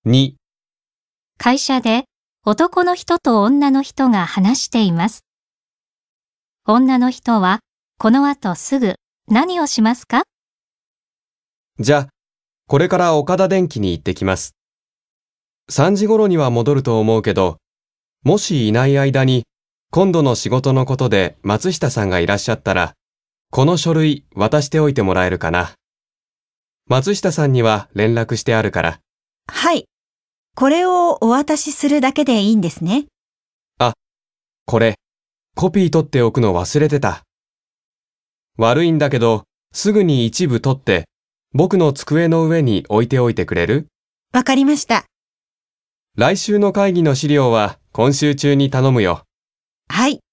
2、 会社で男の人と女の人が話しています。女の人はこの後すぐ何をしますか？ じゃあ、これから岡田電機に行ってきます。3時頃には戻ると思うけど、もしいない間に今度の仕事のことで松下さんがいらっしゃったら、この書類渡しておいてもらえるかな。松下さんには連絡してあるから。 はい。これをお渡しするだけでいいんですね。 これ、コピー取っておくの忘れてた。悪いんだけど、すぐに一部取って、僕の机の上に置いておいてくれる？ わかりました。 来週の会議の資料は今週中に頼むよ。 はい。